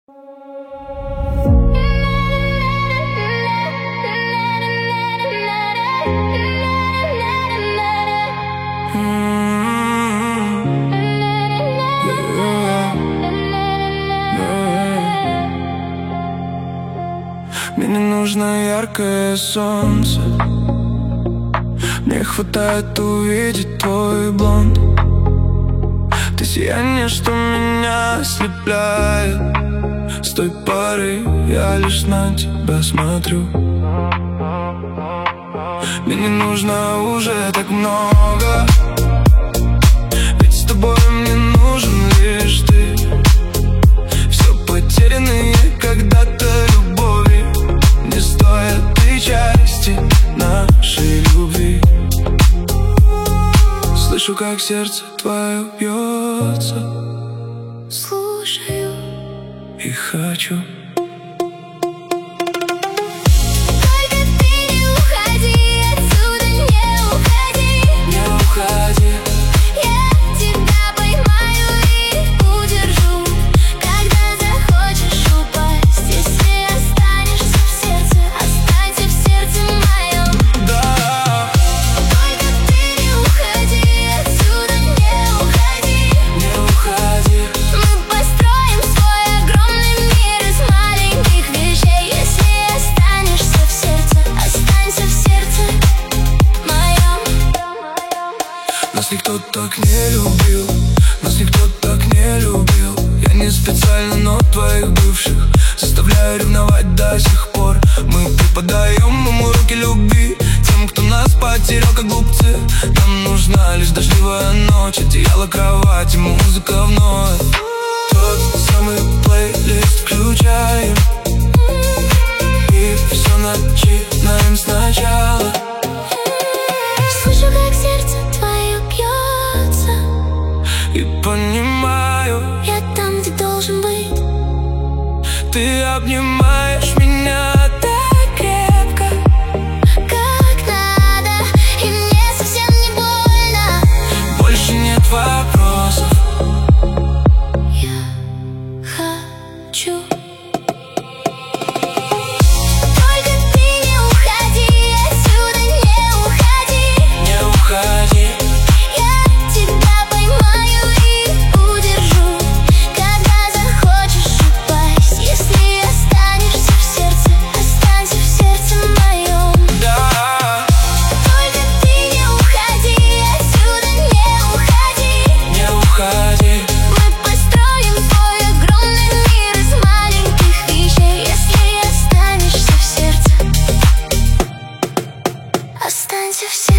Мне не нужно яркое солнце, мне хватает увидеть твой блонд. Ты сияние, что меня ослепляет. С той поры я лишь на тебя смотрю. Мне не нужно уже так много, ведь с тобой мне нужен лишь ты. Все потерянные когда-то любови не стоят и части нашей любви. Слышу, как сердце твое бьется, слушаю и хочу. Нас никто так не любил, нас никто так не любил. Я не специально, но твоих бывших заставляю ревновать до сих пор. Мы преподаем ему уроки любви тем, кто нас потерял, как глупцы. Нам нужна лишь дождливая ночь, одеяло, кровать и музыка вновь. Тот самый плейлист включаем и все начинаем сначала. Слышу, как сердце твое бьется, и понимаю, я там, где должен быть. ты обнимаешь меня так крепко, как надо, и мне совсем не больно. больше нет вопросов. Я хочу. Останься в сердце.